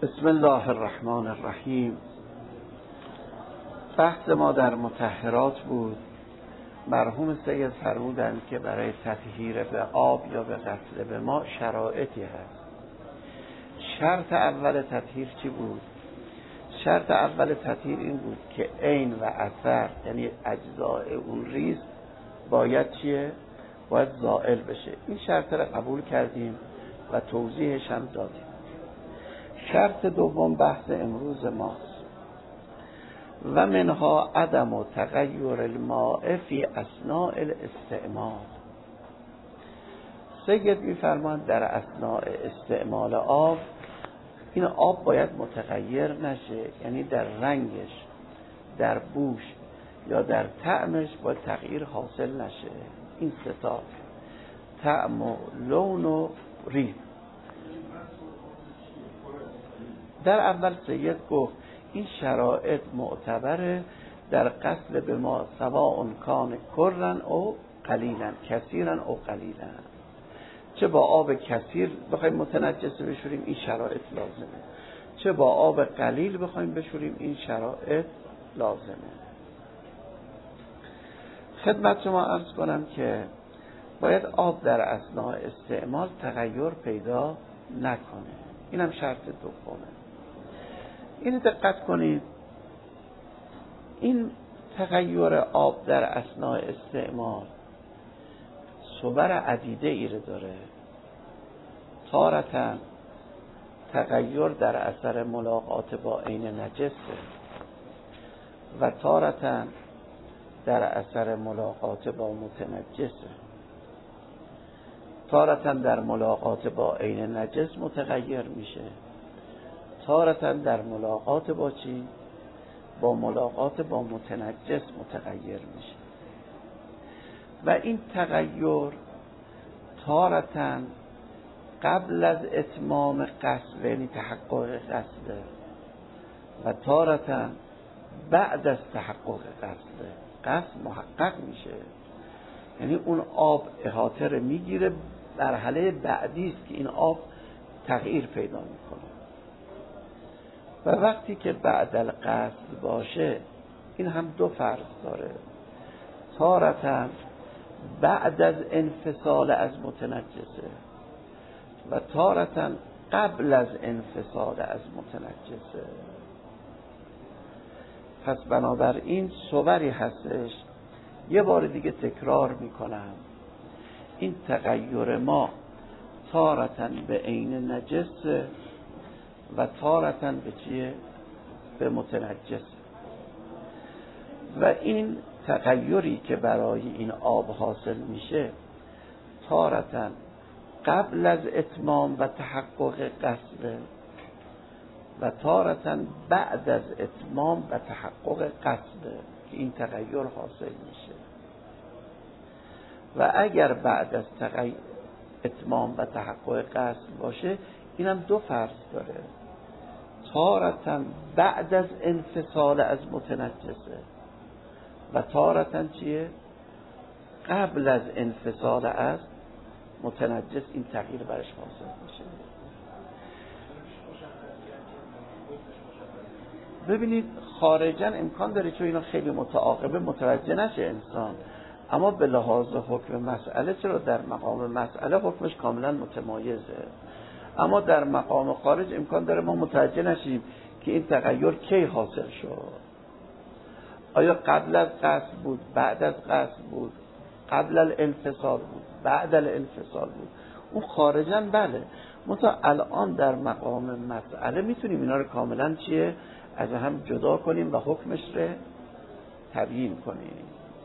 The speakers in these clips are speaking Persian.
بسم الله الرحمن الرحیم. بحث ما در مطهرات بود. مرحوم سید فرمودند که برای تطهیر به آب یا به غسل به ما شرایطی هست. شرط اول تطهیر چی بود؟ شرط اول تطهیر این بود که عین و اثر، یعنی اجزاء اون ریز باید چیه؟ باید زائل بشه. این شرط را قبول کردیم و توضیحش هم دادیم. شرط دوم بحث امروز ماست. و منها عدم و تغییر الماء فی اثناء الاستعمال. سید می‌فرماند در اثناء استعمال آب، این آب باید متغیر نشه، یعنی در رنگش، در بوش یا در طعمش باید تغییر حاصل نشه. این سه تا: طعم و لون و ریح. در اول سید گفت این شرایط معتبره در غسل به ما سواء کان کرن او قلیلا، کثیرا او قلیلا. چه با آب کثیر بخوایم متنجس بشوریم این شرایط لازمه، چه با آب قلیل بخوایم بشوریم این شرایط لازمه. خدمت شما عرض کنم که باید آب در اثناء استعمال تغییر پیدا نکنه. اینم شرط دومه. این دقت کنید، این تغییر آب در اثناء استعمال صور عدیده ایره داره. تارةً تغییر در اثر ملاقات با عین نجسه و تارةً در اثر ملاقات با متنجسه. تارةً در ملاقات با عین نجس متغیر میشه، تارةً در ملاقات با چی؟ با ملاقات با متنجس متغیر میشه. و این تغییر تارةً قبل از اتمام غسل، یعنی تحقق غسل، و تارةً بعد از تحقق غسل محقق میشه، یعنی اون آب احاطه رو میگیره. مرحله بعدی است که این آب تغییر پیدا میکنه. و وقتی که بعد الغسل باشه، این هم دو فرض داره: تارةً بعد از انفصال از متنجسه و تارةً قبل از انفصال از متنجسه. پس بنابراین صوری هستش. یه بار دیگه تکرار میکنم، این تغییر ما تارةً به عین نجسه و تارةً به چیه؟ به متنجس. و این تغییری که برای این آب حاصل میشه تارةً قبل از اتمام و تحقق غسل و تارةً بعد از اتمام و تحقق غسل که این تغییر حاصل میشه. و اگر بعد از اتمام و تحقق غسل باشه، اینم دو فرض داره: تارةً بعد از انفصال از متنجسه و تارةً چیه؟ قبل از انفصال از متنجس این تغییر برش حاصل میشه. ببینید خارجاً امکان داره چون اینا خیلی متعاقبه متوجه نشه انسان، اما به لحاظ حکم مسئله چرا در مقام مسئله حکمش کاملا متمایزه، اما در مقام خارج امکان داره ما متوجه نشیم که این تغییر کی حاصل شد. آیا قبل از قصد بود، بعد از قصد بود، قبل الانفصال بود، بعد الانفصال بود؟ اون خارجاً بله، منتها الان در مقام مسئله میتونیم اینا رو کاملا چیه؟ از هم جدا کنیم و حکمش رو تبیین کنیم.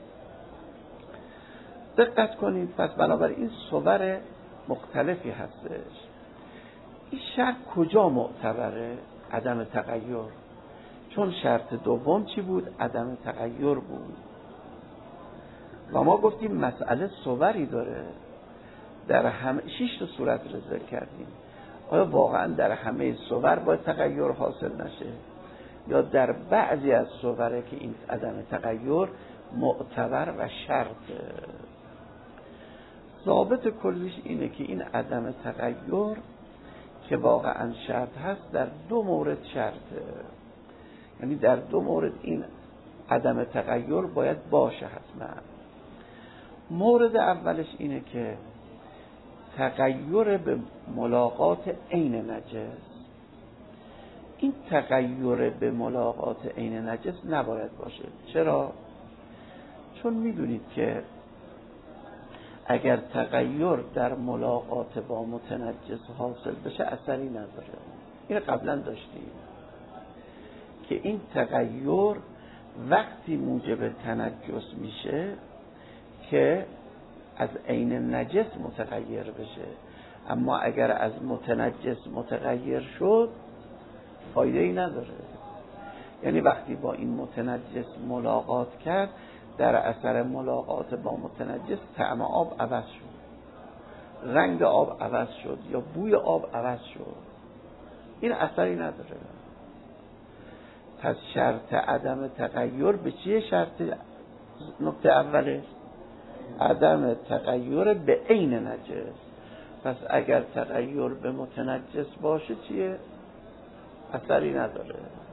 دقت کنید. پس بنابراین صور مختلفی هستش. این شرط کجا معتبره؟ عدم تغییر. چون شرط دوم چی بود؟ عدم تغییر بود. و ما گفتیم مسئله صوری داره. در همه 6 تا صورت رو ذکر کردیم. آیا واقعا در همه صور باید تغییر حاصل نشه؟ یا در بعضی از صوره که این عدم تغییر معتبر و شرط؟ ضابط کلیش اینه که این عدم تغییر که واقعا شرط هست در دو مورد شرطه، یعنی در دو مورد این عدم تغییر باید باشه حتما. مورد اولش اینه که تغییر به ملاقات عین نجس. این تغییر به ملاقات عین نجس نباید باشه. چرا؟ چون میدونید که اگر تغییر در ملاقات با متنجس حاصل بشه اثری نداره. این قبلا داشتیم که این تغییر وقتی موجب تنجس میشه که از عین نجس متغیر بشه، اما اگر از متنجس متغیر شد فایده ای نداره. یعنی وقتی با این متنجس ملاقات کرد، در اثر ملاقات با متنجس طعم آب عوض شد، رنگ آب عوض شد یا بوی آب عوض شد، این اثری نداره. پس شرط عدم تغییر به چیه؟ شرط نکته اولش عدم تغییر به عین نجس. پس اگر تغییر به متنجس باشه چیه؟ اثری نداره.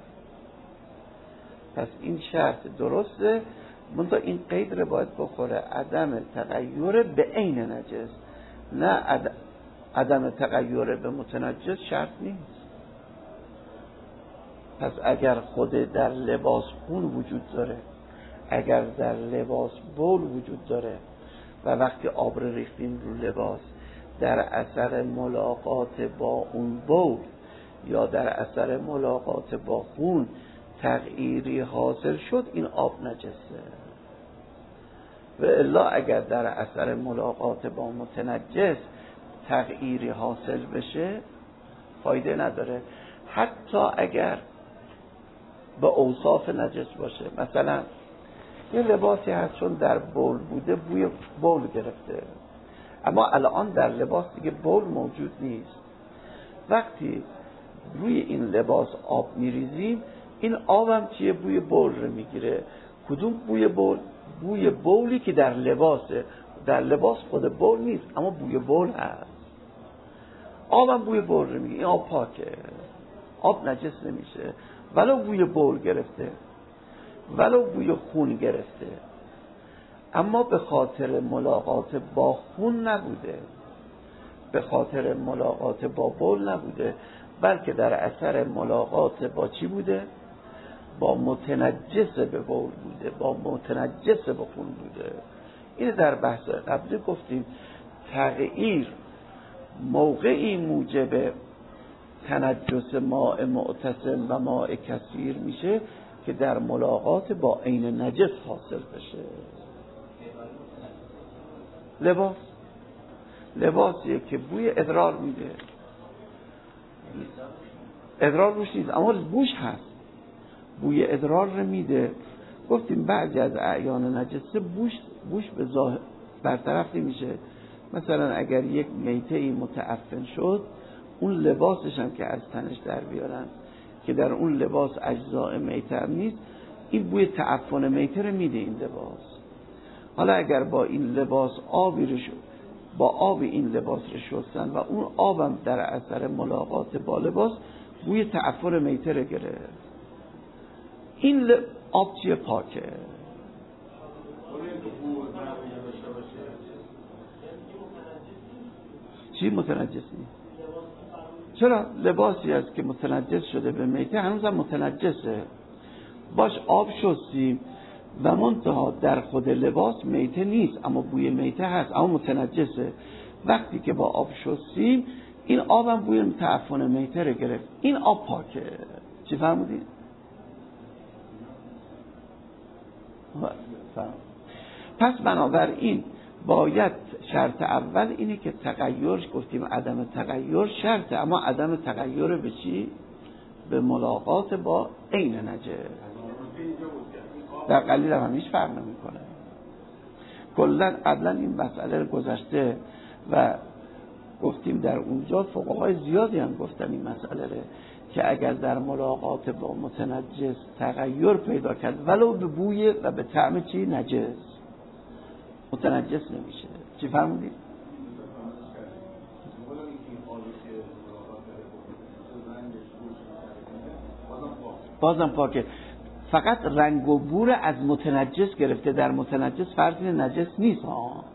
پس این شرط درسته، منتها این قید رو باید بخوره، عدم تغییر به عین نجس، نه عدم تغییر به متنجس شرط نیست. پس اگر خود در لباس خون وجود داره، اگر در لباس بول وجود داره و وقتی آب رو ریختیم رو لباس در اثر ملاقات با اون بول یا در اثر ملاقات با خون تغییری حاصل شد، این آب نجسه. و الا اگر در اثر ملاقات با متنجس تغییری حاصل بشه فایده نداره، حتی اگر به اوصاف نجس باشه. مثلا یه لباسی هست چون در بول بوده بوی بول گرفته، اما الان در لباس دیگه بول موجود نیست. وقتی روی این لباس آب میریزیم، این آب هم چیه؟ بوی بول رو میگیره. کدوم بوی بول؟ بوی بولی که در لباسه. در لباس خود بول نیست اما بوی بول هست. آب هم بوی بول رو میگیره. این آب پاکه، آب نجس نمیشه، ولو بوی بول گرفته، ولو بوی خون گرفته، اما به خاطر ملاقات با خون نبوده، به خاطر ملاقات با بول نبوده، بلکه در اثر ملاقات با چی بوده؟ با متنجس به بول بوده، با متنجس به خون بوده. این در بحث قبلی گفتیم تغییر موقعی موجب تنجس ماء معتصم و ماء کثیر میشه که در ملاقات با عین نجس حاصل بشه. لباسیه که بوی ادرار میده، ادرار روش نیست اما بوش هست، بوی ادرار رو میده. گفتیم بعضی از اعیان نجسه بوش به ظاهر برطرف نمیشه. مثلا اگر یک میته متعفن شد، اون لباسش هم که از تنش در بیارن که در اون لباس اجزاء میته هم نیست، این بوی تعفن میته رو میده این لباس. حالا اگر با این لباس آبی رو با آب این لباس رو شستن و اون آبم در اثر ملاقات با لباس بوی تعفن میته رو گرفت، این آب چیه؟ پاکه. چی متنجس نیست؟ چرا؟ لباسی است که متنجس شده به میته هنوز هم متنجسه، باش آب شستیم و منتها در خود لباس میته نیست اما بوی میته هست اما متنجسه. وقتی که با آب شستیم این آب هم بوی تعفن میته رو گرفت، این آب پاکه. چی فهمیدین؟ پس بنابراین باید شرط اول اینه که تغییر، گفتیم عدم تغییر شرطه، اما عدم تغییر به چی؟ به ملاقات با عین نجس. در قلیل هم هیچ فرق نمیکنه. کلا قبلا این مسئله رو گذشته و گفتیم در اونجا فقهای زیادی هم گفتن این مسئله رو که اگر در ملاقات با متنجس تغییر پیدا کرد ولو به بوی و به طعم چی؟ نجس، متنجس نمیشه. چی فرمودید؟ بازم پاکه، فقط رنگ و بور از متنجس گرفته، در متنجس فرضی نجس نیست ها.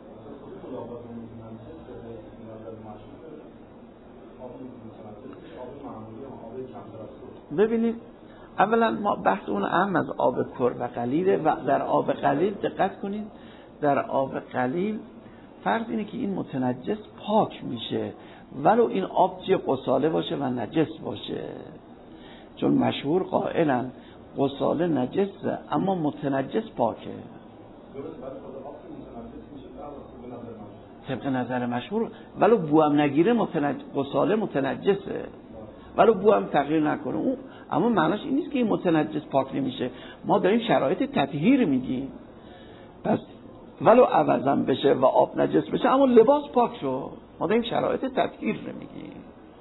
ببینید اولا ما بحث اون اهم از آب پر و قلیله و در آب قلیل دقت کنید، در آب قلیل فرض اینه که این متنجس پاک میشه ولو این آب چه غساله باشه و نجس باشه، چون مشهور قائلن غساله نجسه اما متنجس پاکه. طبق نظر مشهور ولو بو هم نگیره غساله متنجسه، ولو بو هم تغییر نکنه اون، اما معناش این نیست که این متنجس پاک نمیشه. ما داریم شرایط تطهیر میگیم، پس ولو عوضم بشه و آب نجس بشه اما لباس پاک شو، ما داریم شرایط تطهیر رو میگیم.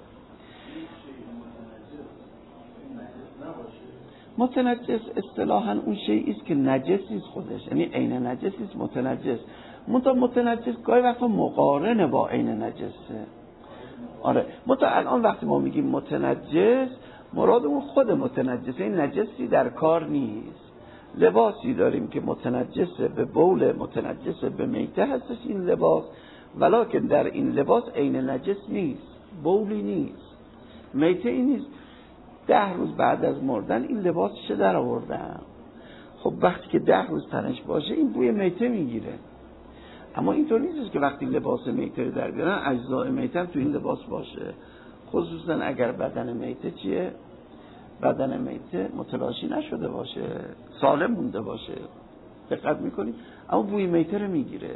متنجس اصطلاحاً اون شیئی است که نجس نیست خودش، یعنی عین نجس نیست، متنجس. متنجس گاهی وقتا مقارنه با عین نجسه. آره الان وقتی ما میگیم متنجس مرادمون خود متنجسه، این نجسی در کار نیست. لباسی داریم که متنجسه به بول، متنجسه به میته هستش این لباس، ولکن در این لباس عین نجس نیست، بولی نیست، میته ای نیست. 10 روز بعد از مردن این لباسش در آوردن، خب وقتی که 10 روز تنش باشه این بوی میته میگیره. اما اینطور نیست که وقتی لباس میته رو در بیارن اجزای میته تو این لباس باشه، خصوصا اگر بدن میته چیه؟ بدن میته متلاشی نشده باشه، سالم مونده باشه، دقت میکنید، اما بوی میته رو میگیره.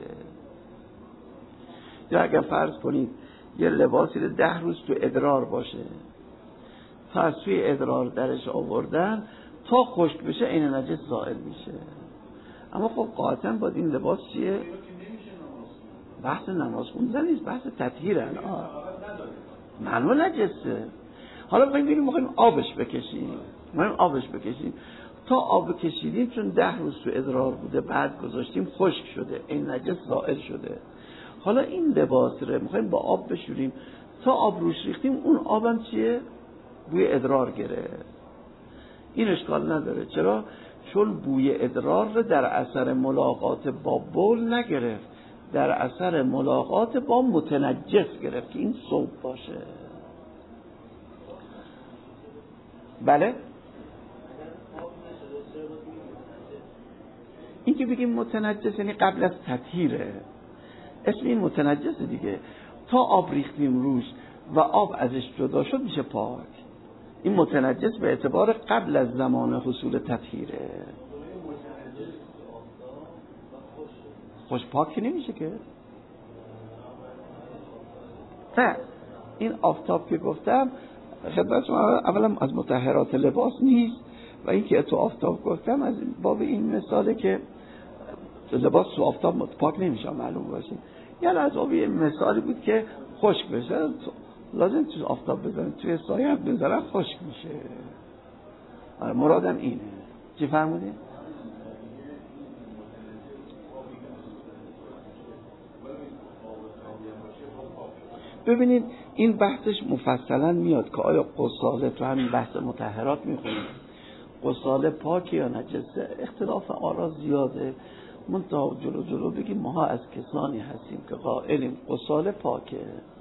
یا اگر فرض کنید یه لباسی رو 10 روز تو ادرار باشه، تا از توی ادرار درش آوردن تا خشک بشه عین نجس زائل میشه. اما خب قاطعا باید این لباس چیه؟ بحث نماز خوندن نیست، بحث تطهیره. معلومه نجسه. حالا میخوایم آبش بکشیم، تا آب کشیدیم چون 10 روز تو ادرار بوده بعد گذاشتیم خشک شده، این نجس زائل شده. حالا این لباس رو میخوایم با آب بشوریم، تا آب روش ریختیم اون آبم چیه؟ بوی ادرار گرفت. این اشکال نداره. چرا؟ چون بوی ادرار رو در اثر ملاقات با بول نگرفت، در اثر ملاقات با متنجس گرفت که این ثوب باشه. بله؟ این که بگیم متنجس یعنی قبل از تطهیره، اسم این متنجس دیگه. تا آب ریختیم روش و آب ازش جدا شد میشه پاک. این متنجس به اعتبار قبل از زمان حصول تطهیره. خوش پاک نمیشه که. نه این آفتاب که گفتم خدمت شما اولا از مطهرات لباس نیست، و این که تو آفتاب گفتم از باب این مثاله که لباس تو آفتاب پاک نمیشه، معلوم باشه. یعنی از باب این مثالی بود که خشک بشه، لازم تو آفتاب بزنن، توی سایه هم بزنن خشک میشه. مرادم اینه. چی فرمودی؟ ببینید این بحثش مفصلا میاد که آیا غساله تو همین بحث مطهرات میخونیم غساله پاک یا نجسه. اختلاف آرا زیاده، من تا جلو بگیم ما از کسانی هستیم که قائلیم غساله پاکه،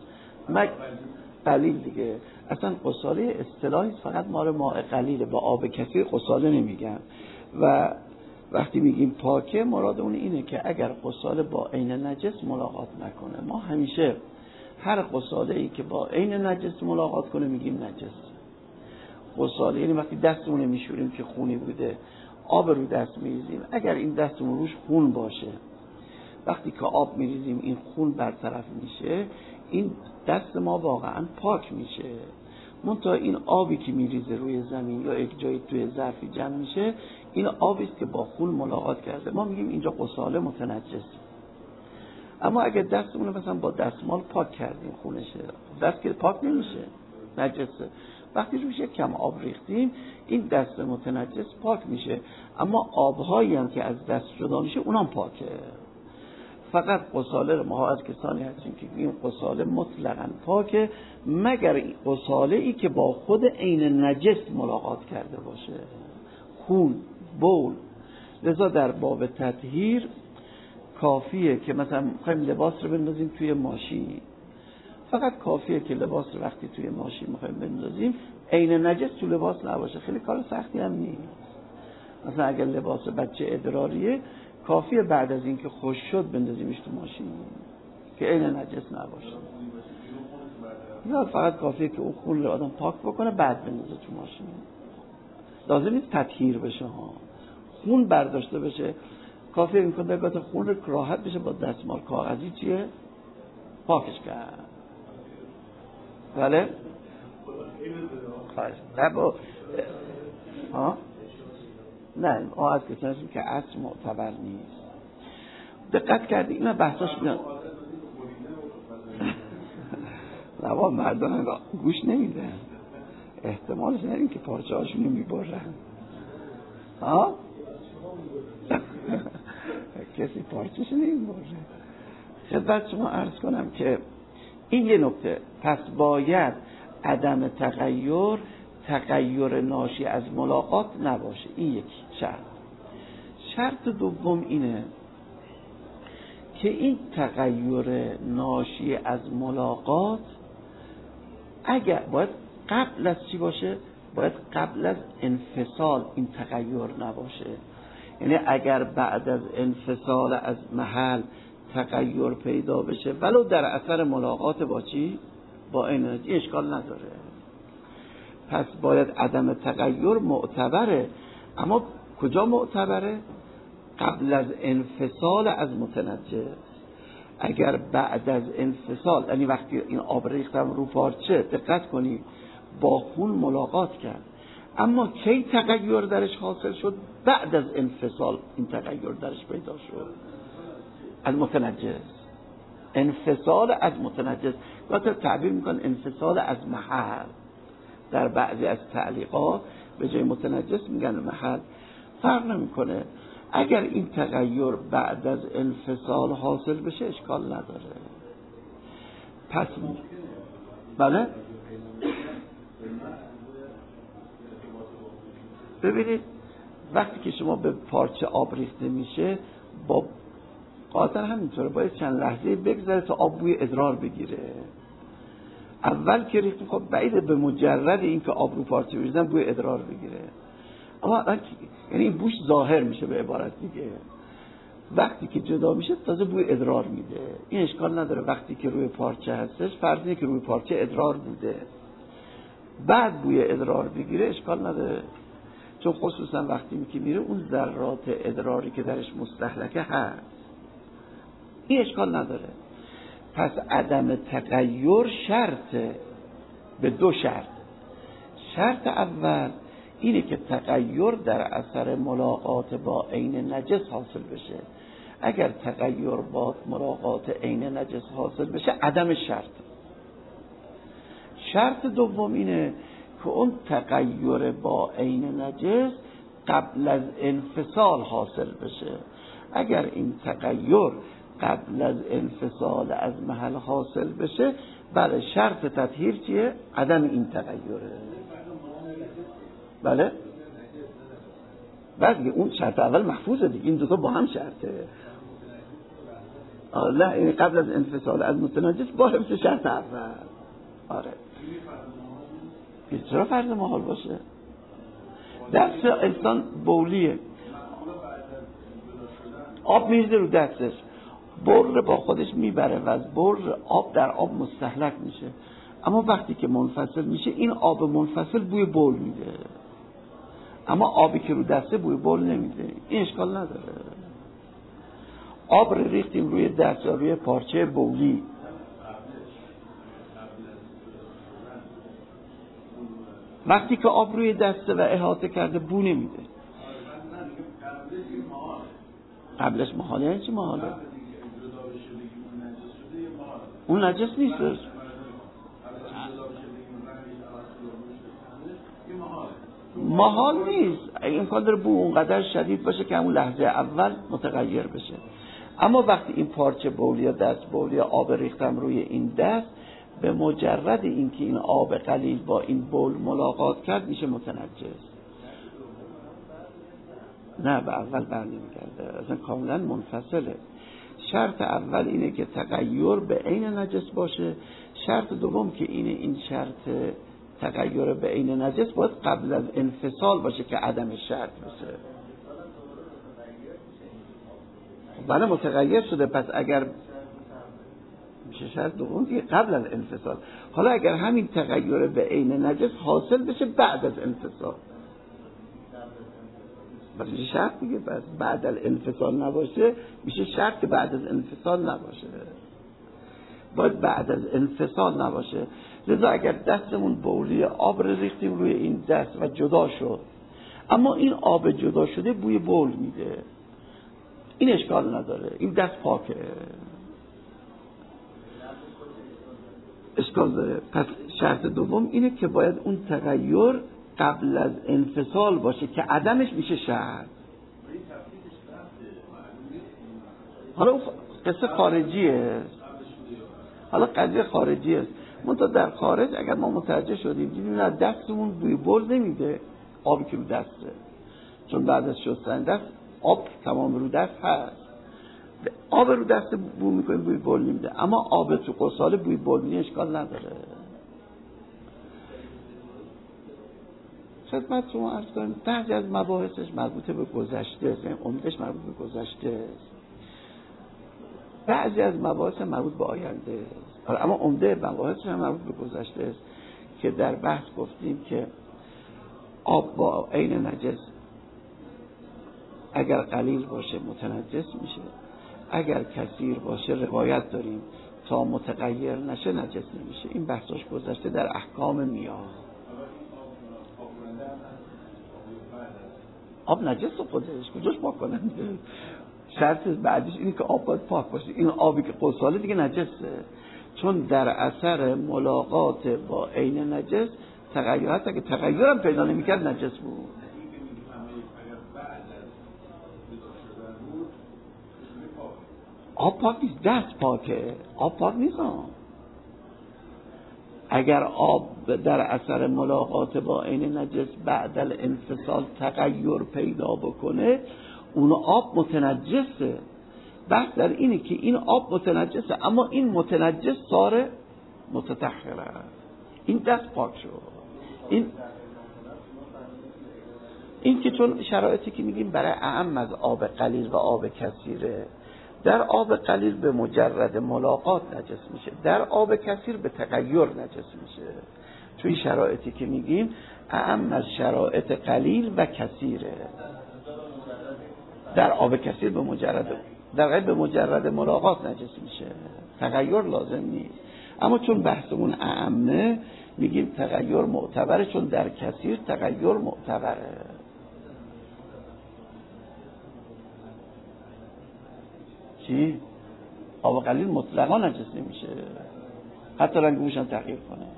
قلیل دیگه. اصلا غساله اصطلاحی فقط ماء قلیله، با آب کثیر غساله نمیگن. و وقتی میگیم پاکه مراد اون اینه که اگر غساله با عین نجس ملاقات نکنه. ما همیشه هر غساله ای که با عین نجس ملاقات کنه میگیم نجس. غساله یعنی وقتی دستمون میشوریم که خونی بوده، آب رو دست میریزیم، اگر این دستمون روش خون باشه، وقتی که آب میریزیم این خون برطرف میشه، این دست ما واقعا پاک میشه. منتها این آبی که میریزه روی زمین یا یک جایی توی ظرفی جمع میشه، این آبی است که با خون ملاقات کرده، ما میگیم اینجا غساله متنجس. اما اگه دستمون مثلا با دستمال پاک کردیم خونشه، دست که پاک نمیشه، نجسه. وقتی روش یک کم آب ریختیم این دست متنجس پاک میشه، اما آبهایی هم که از دست جدا میشه اونم پاکه. فقط غساله ما از کسانی هستیم که این غساله مطلقاً پاکه، مگر غساله ای که با خود عین نجس ملاقات کرده باشه، خون، بول. لذا در باب تطهیر کافیه که مثلا میخوایم لباس رو بندازیم توی ماشین، فقط کافیه که لباس رو وقتی توی ماشین میخوایم بندازیم عین نجس تو لباس نباشه. خیلی کار سختی هم نیست. مثلا اگر لباس بچه ادراریه کافیه بعد از اینکه خوش شد بندازیمش تو ماشین که عین نجس نباشه، یا فقط کافیه که اون خون رو آدم پاک بکنه بعد بندازه تو ماشین. لازم نیست تطهیر بشه ها، خون برداشته بشه کافیه. این که خون رو راحت بشه با دستمال کاغذی چیه پاکش کرد. بله نه از کسانی که اصل معتبر نیست. دقت کردی اینا بحثاش میان نوا مردان گوش نمیدن، احتمالش این که پارچه هاشونو میبرن. کسی پارچه‌شو نمیبره. خدمت شما عرض کنم که این یه نکته. پس باید عدم تغییر ناشی از ملاقات نباشه. این یک شرط دوم اینه که این تغییر ناشی از ملاقات اگر باید قبل از چی باشه؟ باید قبل از انفصال این تغییر نباشه. یعنی اگر بعد از انفصال از محل تغییر پیدا بشه ولو در اثر ملاقات با چی؟ با این اشکال نداره. پس باید عدم تغییر معتبره. اما کجا معتبره؟ قبل از انفصال از متنجس. اگر بعد از انفصال، یعنی وقتی این آب ریختم رو پارچه دقت کنید با خون ملاقات کرد، اما کی تغییر درش حاصل شد؟ بعد از انفصال این تغییر درش پیدا شد از متنجس. انفصال از متنجس گاهی تعبیر میکنن انفصال از محل. در بعضی از تعلیقات به جای متنجس میگن محل. فرق نمیکنه. اگر این تغییر بعد از انفصال حاصل بشه اشکال نداره. پس بله ببینید وقتی که شما به پارچه آب ریخته میشه با قاطر همینطوره باید چند لحظه بگذره تا آب بوی ادرار بگیره. اول که ریختیم خب بعید به مجرد این که آب رو پارچه بریزن بوی ادرار بگیره، اما یعنی این بوش ظاهر میشه به عبارت دیگه. وقتی که جدا میشه تازه بوی ادرار میده. این اشکال نداره. وقتی که روی پارچه هستش فرض اینه که روی پارچه ادرار بوده بعد بوی ادرار بگیره اشکال نداره، چون خصوصا وقتی که میره اون ذرات ادراری که درش مستهلکه هست. این اشکال نداره. پس عدم تغییر شرطه به دو شرط. شرط اول اینه که تغییر در اثر ملاقات با عین نجس حاصل بشه. اگر تغییر با ملاقات عین نجس حاصل بشه عدم شرط. شرط دوم اینه که اون تغییر با عین نجس قبل از انفصال حاصل بشه. اگر این تغییر قبل از انفصال از محل حاصل بشه بله شرط تطهیر چیه؟ عدم این تغییره. بله بعد اون شرط اول محفوظه دیگه، این دوتا با هم شرطه. نه این قبل از انفصال از متنجس با حفظ شرط اول. آره چرا فرض محال باشه؟ دست انسان بولیه، آب میریزه رو دستش، بر با خودش میبره و از بر آب در آب مستهلک میشه. اما وقتی که منفصل میشه این آب منفصل بوی بول میده، اما آبی که رو دسته بوی بول نمیده. این اشکال نداره. آب رو ریختیم روی دست یا روی پارچه بولی، وقتی که آب روی دسته و احاطه کرده بو نمیده. قبلش محاله. یعنی چی محاله؟ اون نجس نیستش. محال نیست. امکان داره بو اونقدر شدید باشه که همون لحظه اول متغیر بشه، اما وقتی این پارچه بولی یا دست بولی یا آب ریختم روی این دست، به مجرد اینکه این آب قلیل با این بول ملاقات کرد میشه متنجس. نه به اول برنمیگرده، اصلا کاملا منفصله. شرط اول اینه که تغییر به عین نجس باشه. شرط دوم که این شرط تغییر به عین نجس باید قبل از انفصال باشه که عدم شرط باشه. بله متغیر شده، پس اگر میشه شرط دوم دیگه قبل از انفصال. حالا اگر همین تغییر به عین نجس حاصل بشه بعد از انفصال، میشه شرط دیگه. پس بعد از انفصال نباشه میشه شرط که بعد از انفصال نباشه، باید بعد از انفصال نباشه. لذا اگر دستمون بولی آب رو ریختیم روی این دست و جدا شد، اما این آب جدا شده بوی بول میده، این اشکال نداره، این دست پاکه، اشکال داره. پس شرط دوم اینه که باید اون تغییر قبل از انفصال باشه که عدمش میشه شرط. حالا اون قصه خارجیه، حالا قضیه خارجی است. منتها در خارج اگر ما متوجه شدیم دیدیم نه دستمون بوی بول نمیده، آبی که رو دسته، چون بعد از شستن دست آب تمام رو دست هست، آب رو دست بو میکنیم بوی بول نمیده، اما آب تو قصاله بوی بول میده، اشکال نداره. خدمتتون عرض کنم بعضی از مباحثش مربوط به گذشته است، یعنی عمدش مربوط به گذشته است، بعضی از مباحث مربوط به آینده است، اما عمده مباحثش هم مربوط به گذشته است که در بحث گفتیم که آب با عین نجس اگر قلیل باشه متنجس میشه، اگر کثیر باشه روایت داریم تا متغیر نشه نجس نمیشه. این بحثش گذشته در احکام میاه. آب نجس خودش کجاش پاک کنن؟ شرط بعدش اینه که آب باید پاک باشه. این آبی که قصاله دیگه نجسه، چون در اثر ملاقات با عین نجس تغییرات، اگه تغییرم پیدا نمی‌کرد نجس بود. آب پاک نیست، دست پاکه، آب پاک نیست. اگر آب در اثر ملاقات با عین نجس بعد الانفصال تغییر پیدا بکنه اون آب متنجسه. بحث در اینه که این آب متنجسه، اما این متنجس صار متطهره، این دست پاک شد. این که چون شرایطی که میگیم برای اعم از آب قلیل و آب کثیره، در آب قلیل به مجرد ملاقات نجس میشه، در آب کثیر به تغییر نجس میشه. چون شرایطی که میگیم اعم از شرایط قلیل و کثیره. در آب کثیر به مجرد ملاقات نجس میشه، تغییر لازم نیست. اما چون بحثمون اعمه میگیم تغییر معتبره، چون در کثیر تغییر معتبره. چی؟ آب قلیل مطلقا نجس نمیشه، حتی رنگ بوش هم تغییر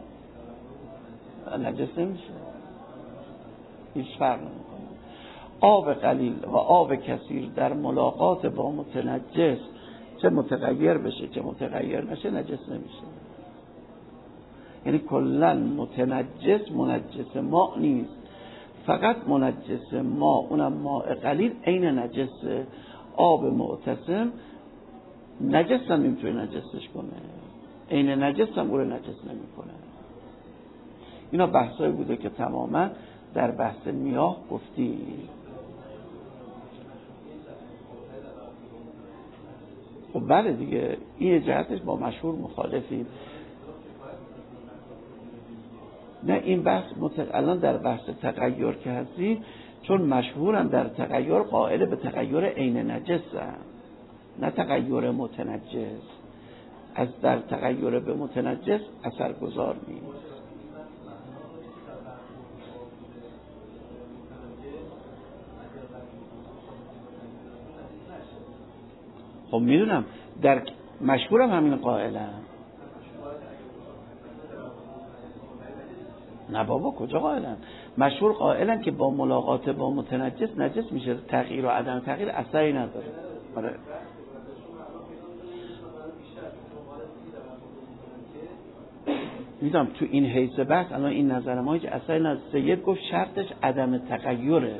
کنه نجس نمیشه، هیچ فرق نمیکنه. آب قلیل و آب کثیر در ملاقات با متنجس چه متغیر بشه چه متغیر نشه نجس نمیشه. یعنی کلا متنجس منجس ماء نیست، فقط منجس ماء، اونم ماء قلیل عین نجسه. آب معتصم نجس هم نمیتونه نجسش کنه، عین نجس هم او رو نجس نمیکنه. اینا بحثایی بوده که تماما در بحث میاه گفتیم. خب بله دیگه، این جهتش با مشهور مخالفیم. نه این بحث الان در بحث تغییر که هستیم، چون مشهورن در تغییر قائل به تغییر عین نجسن، نه تغییر متنجس. از در تغییر به متنجس اثرگذار نیست. خب میدونم در مشهورم همین قائلن. نه بابا کجا قائلن؟ مشهور قائلن که با ملاقات با متنجس نجس میشه، تغییر و عدم تغییر اثری نداره. آره میدونم تو این حیث بحث الان این نظر ما که اصلا از سید گفت شرطش عدم تغییره.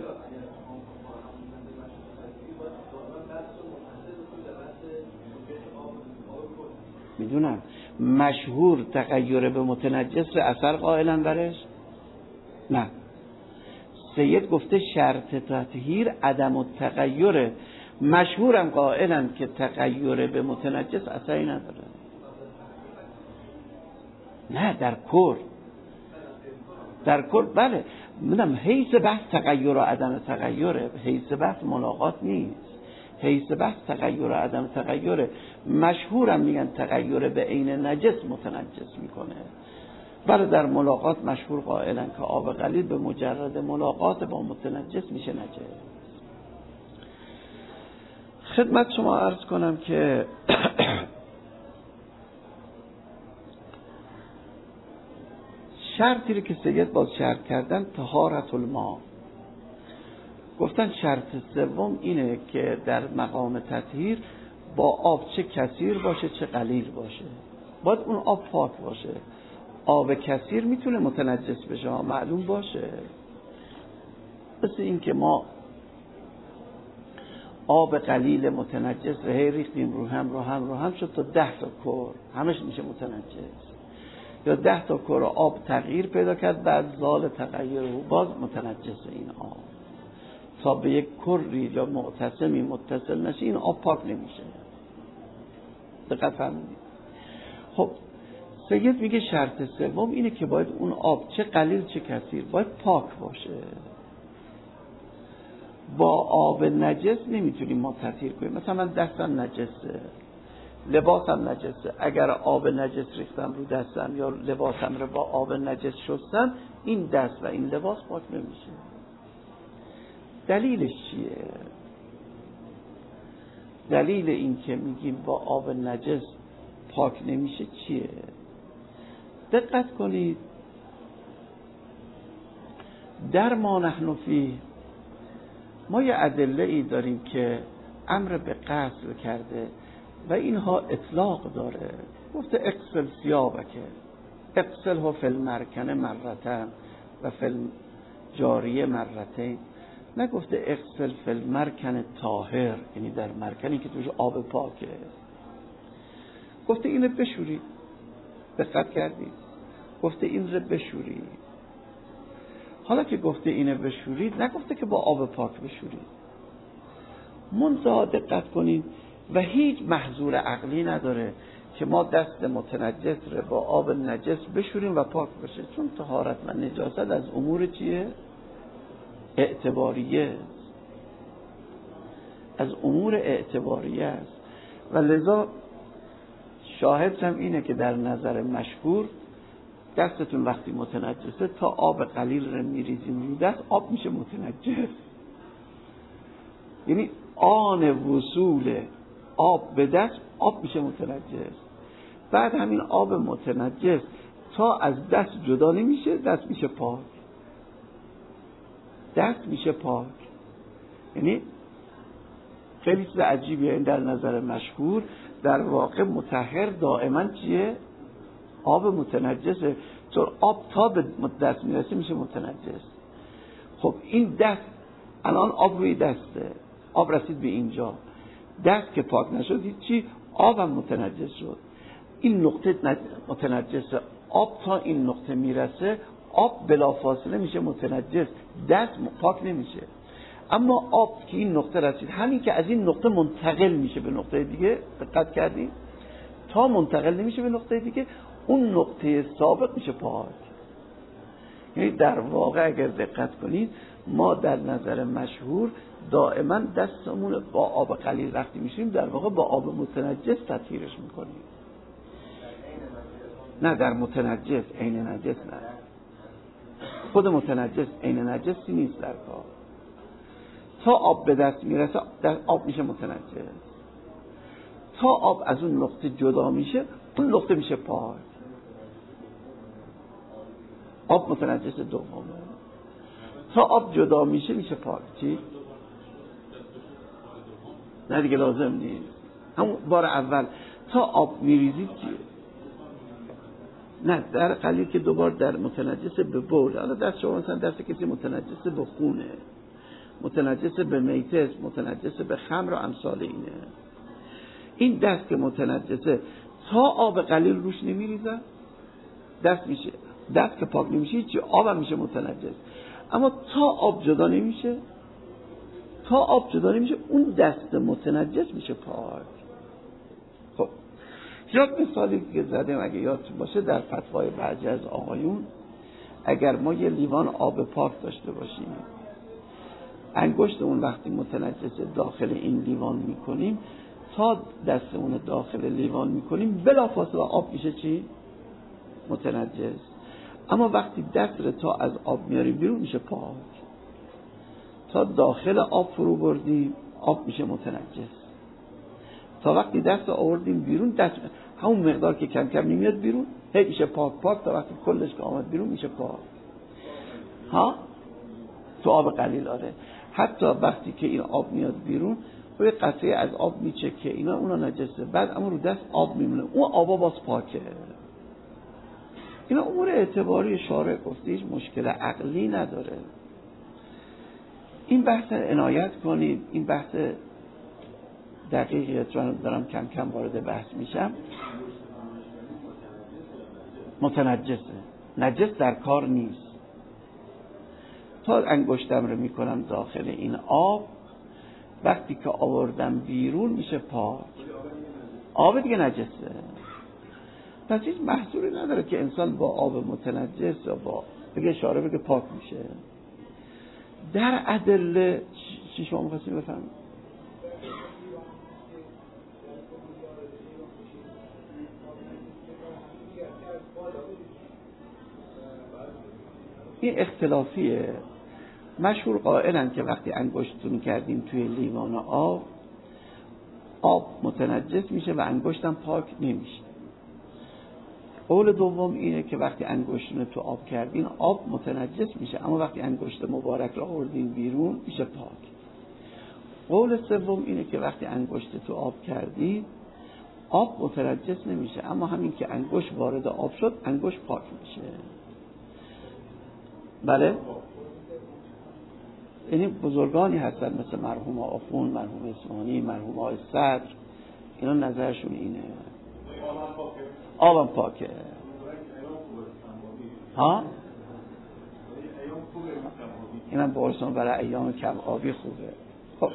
میدونم مشهور تغییر به متنجس اثر قائلن برش؟ نه، سید گفته شرط تطهیر عدم التغیره، مشهورم قائلن که تغییر به متنجس اثری نداره. نه در کل بله، میدونم حیث بحث تغییر و عدم تغییره، حیث بحث ملاقات نیست، حیث بحث تغییر و عدم تغییره. مشهورم میگن تغییر به عین نجس متنجس میکنه، بله در ملاقات مشهور قائلن که آب قلیل به مجرد ملاقات با متنجس میشه نجس. خدمت شما عرض کنم که شرطی رو که سید باز شرط کردن طهارت الماء، گفتن شرط سوم اینه که در مقام تطهیر با آب چه کثیر باشه چه قلیل باشه باید اون آب پاک باشه. آب کثیر میتونه متنجس بشه، معلوم باشه، مثل این که ما آب قلیل متنجس ریختیم رو هم شد تا 10 تا کر همش میشه متنجس، یا 10 تا کر آب تغییر پیدا کرد بعد زال تغییر و باز متنجس این آب، تا به یک کری یا معتصمی متصل نشه این آب پاک نمیشه. دقت فرمودید؟ خب سید میگه شرط سوم اینه که باید اون آب چه قلیل چه کثیر باید پاک باشه. با آب نجس نمیتونیم ما تطهیر کنیم. مثلا من دستم نجسه، لباسم نجسه، اگر آب نجس ریختم رو دستم یا لباسم رو با آب نجس شستم، این دست و این لباس پاک نمیشه. دلیلش چیه؟ دلیل این که میگیم با آب نجس پاک نمیشه چیه؟ دقت کنید، در ما نحن فیه ما یه ادله ای داریم که امر به غسل کرده و اینها اطلاق داره. گفته اغسل ثیابک، اغسله فی المرکنه مرتين و فی الجاریه مرتين، نگفته اغسل فی المرکن طاهر، یعنی در مرکنی که توش آب پاکه. گفته اینو بشورید، دقت کردید؟ گفته این رو بشورید. حالا که گفته اینو بشورید نگفته که با آب پاک بشورید. منتها دقت کنید و هیچ محظور عقلی نداره که ما دست متنجس رو با آب نجس بشوریم و پاک بشه، چون طهارت و نجاست از امور چیه؟ اعتباریه، از امور اعتباریه است. و لذا شاهد هم اینه که در نظر مشهور دستتون وقتی متنجسه تا آب قلیل رو میریزیم روی دست آب میشه متنجس، یعنی آن وصول آب به دست آب میشه متنجس. بعد همین آب متنجس تا از دست جدا نمیشه، دست میشه پاک، دست میشه پاک. یعنی خیلی چیز عجیبیه. این در نظر مشهور در واقع مطهر دائما چیه؟ آب متنجسه، چون آب تا به دست میرسه میشه متنجس. خب این دست الان آب روی دسته، آب رسید به اینجا، دست که پاک نشد چی؟ آبم متنجس شد. این نقطه متنجسه، آب تا این نقطه میرسه آب بلافاصله میشه متنجس، دست پاک نمیشه. اما آب که این نقطه رسید، همین که از این نقطه منتقل میشه به نقطه دیگه، دقت کردید؟ تا منتقل نمیشه به نقطه دیگه اون نقطه سابق میشه پاک. یعنی در واقع اگر دقت کنید ما در نظر مشهور دائما دستمون با آب قلیل وقتی میشیم در واقع با آب متنجس تطهیرش میکنیم. نه در متنجس عین نجس نه، خود متنجس عین نجسی نیست در کار. تا آب به دست میرسه آب میشه متنجس، تا آب از اون نقطه جدا میشه اون نقطه میشه پاک. آب متنجس دومه، تا آب جدا میشه میشه پاک. چی؟ نه دیگه لازم نیست، همون بار اول تا آب میریزید چیه؟ نه در قلیل که دوبار در متنجس به بول، حالا دست شما مثلا دست کسی متنجس به خونه، متنجس به میته، متنجس به خمر و امثال اینه. این دست که متنجسه تا آب قلیل روش نمیریزه دست میشه، دست که پاک نمیشه چی آب هم میشه متنجس. اما تا آب جدا نمیشه، تا آب جدا نمیشه اون دست متنجس میشه پاک. خب یاد مثالی که زدم اگه یادتون باشه در فتوای بعضی از آقایون، اگر ما یه لیوان آب پاک داشته باشیم، انگشت اون وقتی متنجس داخل این لیوان میکنیم، تا دستمون داخل لیوان میکنیم بلافاصله آب میشه چی؟ متنجس. اما وقتی دست رو تا از آب میاریم بیرون میشه پاک. تا داخل آب فرو بردیم آب میشه متنجس. تا وقتی دست رو آوردیم بیرون دست همون مقدار که کم کم نمیاد بیرون هی میشه پاک پاک، تا وقتی کلش که آمد بیرون میشه پاک. ها؟ تو آب قلیل آره. حتی وقتی که این آب میاد بیرون روی قطعه از آب میچکه اینا اونا نجسه، بعد اما رو دست آب میمونه، اون آبا باز پاکه. اینا امور اعتباری شارع گفته هیچ مشکل عقلی نداره. این بحث عنایت کنید، این بحث دقیقی چون دارم کم کم وارد بحث میشم. متنجسه، نجس در کار نیست. تا انگشتم رو میکنم داخل این آب، وقتی که آوردم بیرون میشه پاک، آب دیگه نجسه. پس هیچ محصولی نداره که انسان با آب متنجس یا با بگه شارع بگه پاک میشه. در ادله چی شما می‌خواستید بفهمید؟ این اختلافیه. مشهور قائلن که وقتی انگشتتون کردیم توی لیوان آب متنجس میشه و انگشتم پاک نمیشه. قول دوم اینه که وقتی انگشتتون تو آب کردین آب متنجس میشه، اما وقتی انگشت مبارک رو آوردین بیرون میشه پاک. قول سوم اینه که وقتی انگشت تو آب کردین آب متنجس نمیشه، اما همین که انگشت وارد آب شد انگشت پاک میشه. بله؟ یعنی بزرگانی هستن مثل مرحوم آخوند، مرحوم اسمانی، مرحوم آقای صدر، اینا نظرشون اینه آبم پاکه. ها؟ اینم بارسان برای ایام کم آبی خوبه. خب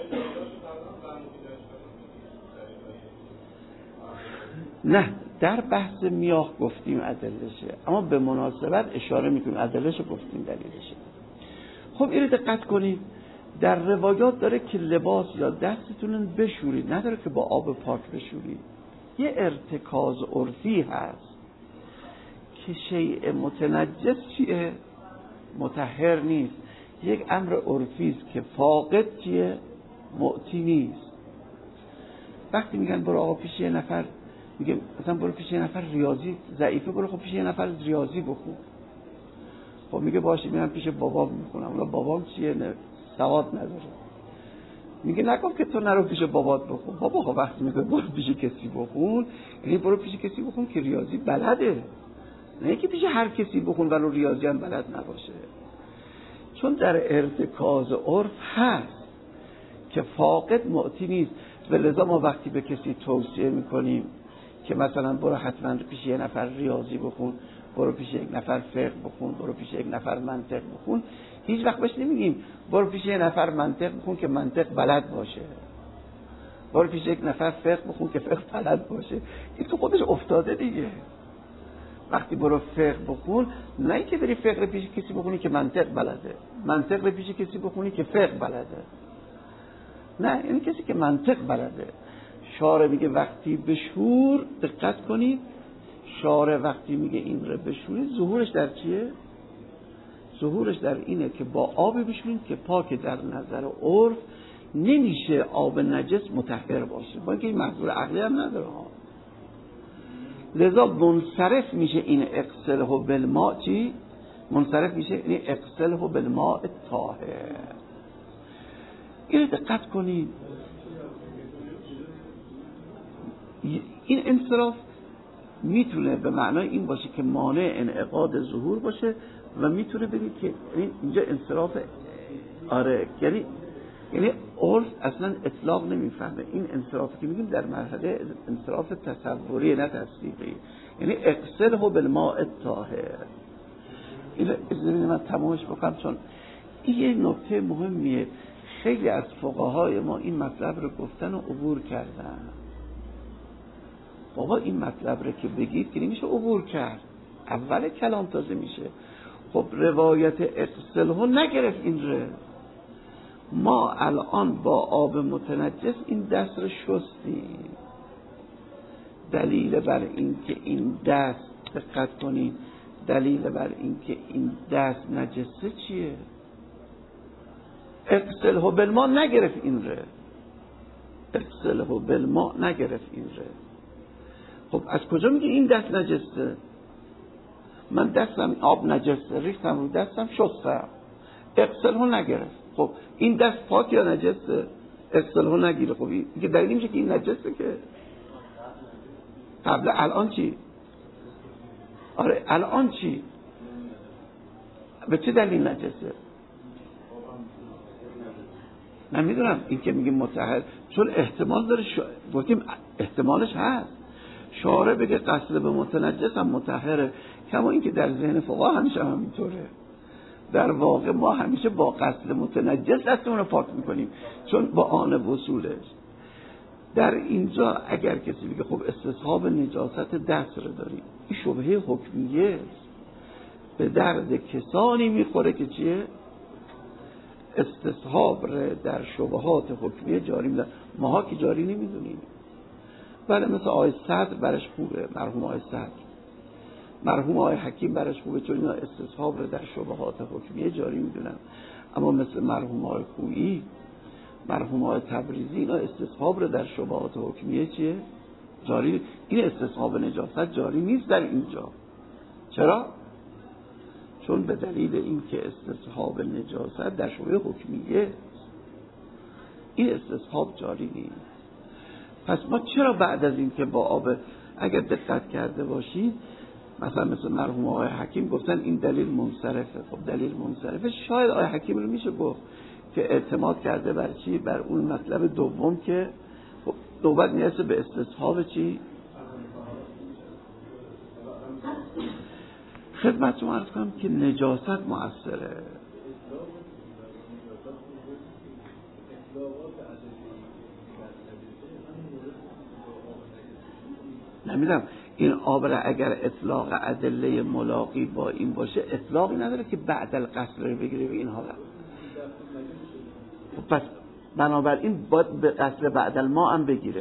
نه در بحث میاه گفتیم ادلشه، اما به مناسبت اشاره میکنیم ادلشه گفتیم دلیلشه. خب اینو دقت کنید، در روایات داره که لباس یا دستتون بشورید، نداره که با آب پاک بشورید. یه ارتکاز عرفی هست که شیء متنجس چیه؟ مطهر نیست. یک امر عرفی است که فاقد چیه؟ معطی نیست. وقتی میگن برو آقا پیش یه نفر، میگه مثلا برو پیش یه نفر ریاضی ضعیفه، برو خب پیش یه نفر ریاضی بخون. خب میگه باشه میرم پیش بابام میخونم. ولی بابام چیه؟ سواد نداره. میگه نگم که تو نرو پیش بابات بخون. بابا خب وقتی میگه برو پیش کسی بخون، یعنی برو پیش کسی بخون که ریاضی بلده، نه که پیش هر کسی بخون ولو ریاضی هم بلد نباشه. چون در ارتکاز عرف هست که فاقد معطی نیست، ولذا ما وقتی به کسی توصیه میکنیم که مثلا برو حتما پیش یه نفر ریاضی بخون، برو پیش یک نفر فقه بخون، برو پیش یک نفر منطق بخون، هیچ وقت بهش نمیگیم برو پیش یک نفر منطق بخون که منطق بلد باشه، برو پیش یک نفر فقه بخون که فقه بلد باشه. این تو خودش افتاده دیگه. وقتی برو فقه بخون، نه اینکه بری فقه پیش کسی بخونی که منطق بلده، منطق پیش کسی بخونی که فقه بلده. نه، این کسی که منطق بلده. شارع میگه وقتی بشور، دقت کنید، شارع وقتی میگه این رو بشورید، ظهورش در چیه؟ ظهورش در اینه که با آب بشورید که پاک در نظر عرف نمیشه آب نجس مطهر باشه، با اینکه این محضور عقلی هم نداره. لذا منصرف میشه این اغسله بالماء چی؟ منصرف میشه این اغسله بالماء طاهر. این دقت کنید، این انصراف میتونه به معنای این باشه که مانع انعقاد ظهور باشه و میتونه بگید که اینجا انصراف. آره یعنی عرف اصلا اطلاق نمیفهمه این انصرافی که میگیم در مرحله انصراف تصوری نه تصدیقی، یعنی اغسله بالماء الطاهر. این من تمامش بکنم چون این یه نکته مهمیه. خیلی از فقهای ما این مطلب رو گفتن و عبور کردن. بابا این مطلب رو که بگید که نمیشه عبور کرد، اول کلام تازه میشه. خب روایت اغسله نگرفت این رو. ما الان با آب متنجس این دست رو شستیم. دلیل بر این که این دست، دقت کنید، دلیل بر این که این دست نجسه چیه؟ اغسله بالماء نگرفت این رو. اغسله بالماء نگرفت این رو. خب از کجا میگه این دست نجسه؟ من دستم آب نجسه، ریختم رو دستم شستم، اغسله نگرفت. خب این دست پاک یا نجسه؟ اغسله نگیره. خب این که دلیل میشه که این نجسه که قبل. الان چی؟ آره الان چی؟ به چه دلیل نجسه؟ من میدونم این که میگیم مطهر چون احتمال داره گفتیم احتمالش هست. شارع بگه غسل به متنجس هم مطهره، کما این که در ذهن فقها همیشه همینطوره. در واقع ما همیشه با غسل متنجس دستمون رو پاک میکنیم چون با آن وصولش. در اینجا اگر کسی بگه خب استصحاب نجاست دست رو داریم، این شبهه حکمیه است. به درد کسانی میخوره که چیه؟ استصحاب رو در شبهات حکمیه جاری میدن. ماها که جاری نمیدونیم. بله مثل آقای صدر برش خوبه، مرحوم آقای صدر، مرحوم آقای حکیم برش خوبه چون اینا استصحاب رو در شبهات حکمیه جاری میدونن. اما مثل مرحوم آقای خویی، مرحوم آقای تبریزی، اینا استصحاب رو در شبهات حکمیه چیه؟ جاری. این استصحاب نجاست جاری نیست در اینجا. چرا؟ چون به دلیل اینکه استصحاب نجاست در شبهه حکمیه، این استصحاب جاری نیست. پس ما چرا بعد از این که با آب، اگر دقت کرده باشید مثلا مثل مرحوم آقای حکیم گفتن این دلیل منصرفه. خب دلیل منصرفه شاید آقای حکیم رو میشه گفت که اعتماد کرده بر چی؟ بر اون مطلب دوم که خب نوبت میرسه به استصحاب چی؟ خدمتتون عرض کنم که نجاست مؤثره. نمیدونم این آب را اگر اطلاق ادله ملاقی با این باشه اطلاقی نداره که بعد القصر رو بگیره به این حالت. پس بنابراین باید به قصر بعد الماء هم بگیره.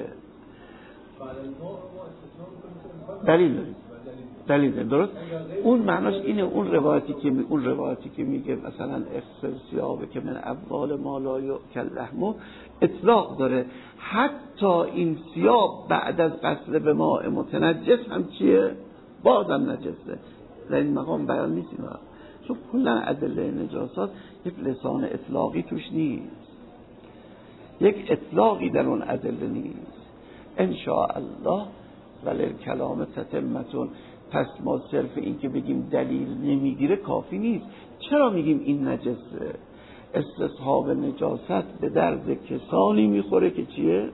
دلیل درست. اون معناش اینه. اون روایتی که میگه مثلا اغسل ثیابک که من ابوال ما لا یؤکل لحمه اطلاق داره. حتی این ثیاب بعد از غسل به ماء متنجس هم چیه؟ بازم نجسه. در این مقام بیان نیست اینا. چون کلا ادله نجاسات یک لسان اطلاقی توش نیست، یک اطلاقی در اون ادله نیست. ان شاء الله ولی کلام تتمتون. پس ما صرف این که بگیم دلیل نمیگیره کافی نیست. چرا میگیم این نجسه؟ استصحاب نجاست به درد کسانی میخوره که چیه؟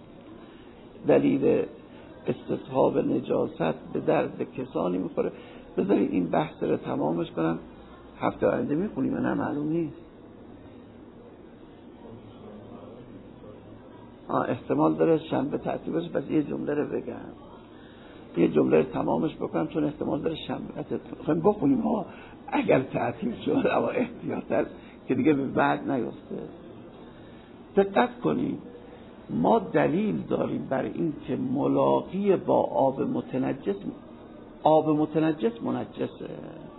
دلیل استصحاب نجاست به درد کسانی میخوره. بذارید این بحث رو تمامش کنم، هفته آینده میخونیم نه معلوم نیست. احتمال داره شنبه تعطیل بشه. پس یه جمله رو بگم، یه جمله رو تمامش بکنم چون احتمال داره شنبه خواهیم بخونیم ها اگر تعطیل شد، اما احتیاطاً که دیگه به بعد نیفته. دقت کنید ما دلیل داریم بر این که ملاقی با آب متنجس منجسه.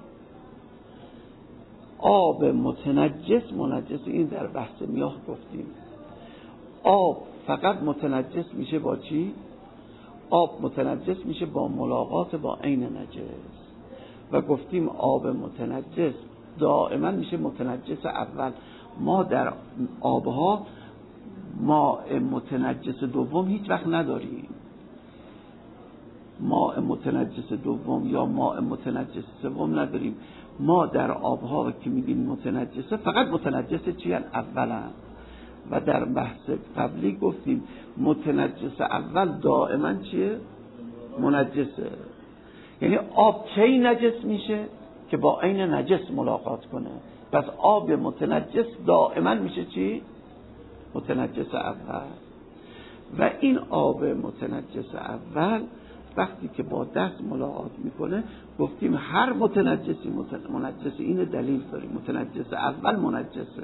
آب متنجس منجسه. این در بحث میاه گفتیم. آب فقط متنجس میشه با چی؟ آب متنجس میشه با ملاقات با عین نجس. و گفتیم آب متنجس دائما میشه متنجس اول. ما در آبها ماء متنجس دوم هیچ وقت نداریم. ماء متنجس دوم یا ماء متنجس سوم نداریم. ما در آبها که میگیم متنجسه فقط متنجس چی هن؟ اولا. و در بحث قبلی گفتیم متنجس اول دائما چیه؟ منجسه. یعنی آب کی نجس میشه؟ که با عین نجس ملاقات کنه. پس آب متنجس دائما میشه چی؟ متنجس اول. و این آب متنجس اول وقتی که با دست ملاقات میکنه گفتیم هر متنجسی منجسی، این دلیل داریم. متنجس اول منجسه.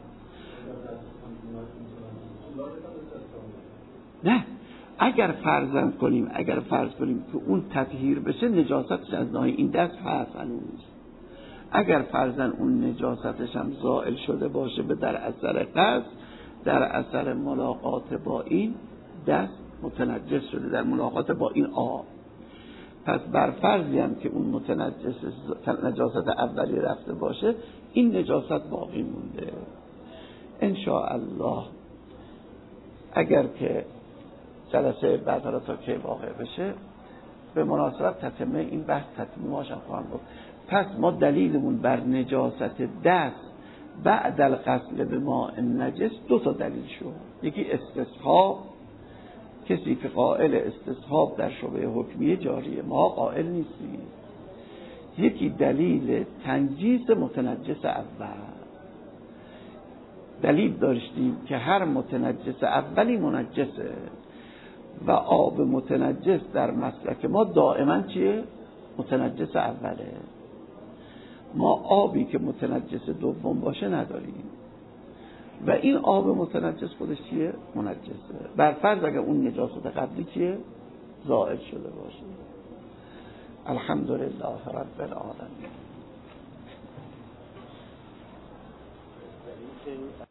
نه، اگر فرض کنیم که اون تطهیر بشه نجاستش از ناحیه این دست هست هنوز. اگر فرضاً اون نجاستش هم زائل شده باشه به در اثر قصد، در اثر ملاقات با این دست متنجس شده در ملاقات با این آب، پس بر فرضی هم که اون نجاست اولی رفته باشه این نجاست باقی مونده. ان شاء الله اگر که جلسه بعد را تا که واقع بشه به مناسبت تتمه این بحث تتمیماش هم خواهم گفت. پس ما دلیلمون بر نجاست دست بعد الغسل به ماء نجس دو تا دلیل شد. یکی استصحاب، کسی که قائل استصحاب در شبهه حکمیه جاریه، ما قائل نیستیم. یکی دلیل تنجیس متنجس اول. دلیل داشتیم که هر متنجس اولی منجسه و آب متنجس در مسلک ما دائما چیه؟ متنجس اوله. ما آبی که متنجس دوم باشه نداریم و این آب متنجس خودش چیه؟ منجسه. بر فرض اگر اون نجاست قبلی چیه؟ زائل شده باشه. الحمدلله رب العالمین.